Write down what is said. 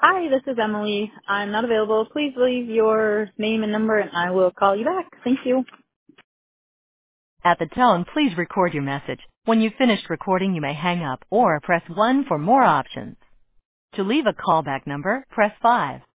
Hi, this is Emily. I'm not available. Please leave your name and number and I will call you back. Thank you. At the tone, please record your message. When you've finished recording, you may hang up or press 1 for more options. To leave a callback number, press 5.